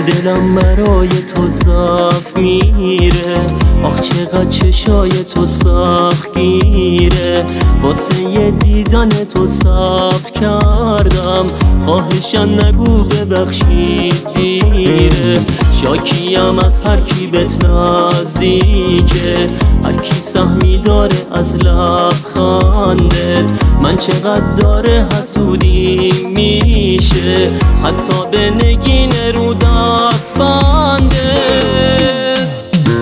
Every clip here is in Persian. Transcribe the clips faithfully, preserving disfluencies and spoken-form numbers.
دلم برای تو ضعف میره، آخ چقدر چشای تو سختگیره. واسه یه دیدن تو صبر کردم، خواهشن نگو ببخشید دیره. شاکیم از هر کی بهت نزدیکه، هر کی سهمی داره از لبخندت. من چقدر داره حسودی میشه، حتی به نگین رو دست بندت.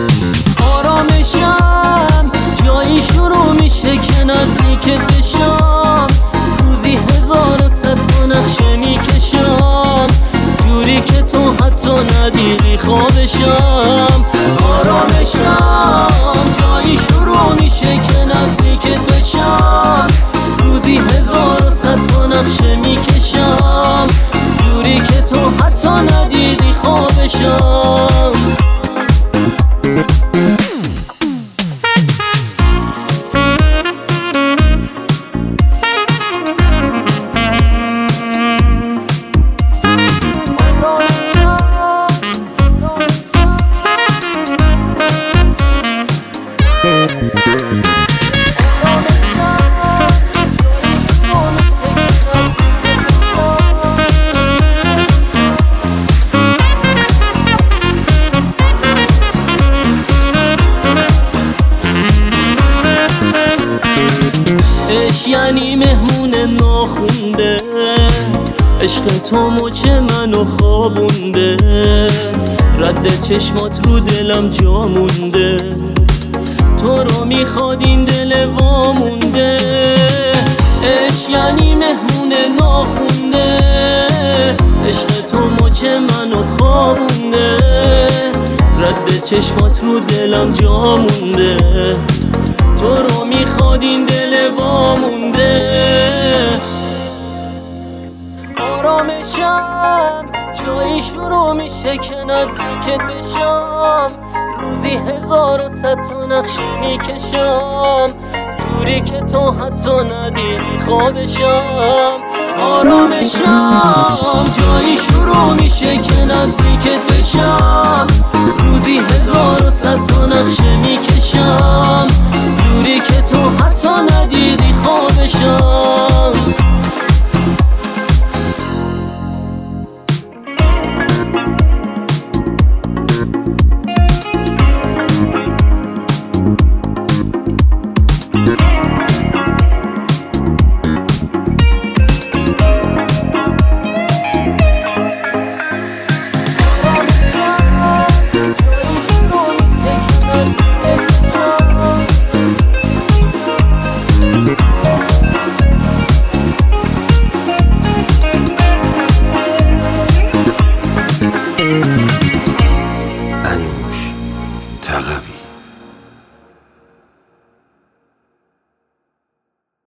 آرامشم جایی شروع میشه که نزدیکت بشم، روزی هزار و صد تا نقشه میکشم، جوری که تو حتی ندیدی خوابشم. آرامشم جایی شروع میشه که نزدیکت بشم، روزی هزار و صد تا نقشه میکشم، جوری که تو حتی ندیدی خوابشم. عشق یعنی مهمون ناخونده، عشق تو مچ منو خوابونده، رد چشمات رو دلم جا مونده، تو رو میخواد این دل وامونده. عشق یعنی مهمون ناخونده، عشق تو مچ منو خوابونده، رد چشمات رو دلم جا مونده، تو رو میخواد این دل وامونده. آرامشم جایی شروع میشه که نزدیکت بشم، روزی هزار و صد تا نقشه میکشم، جوری که تو حتی ندیدی خوابشم. آرامشم جایی شروع میشه که نزدیکت بشم، روزی هزار و صد تا نقشه میکشم، جوری که تو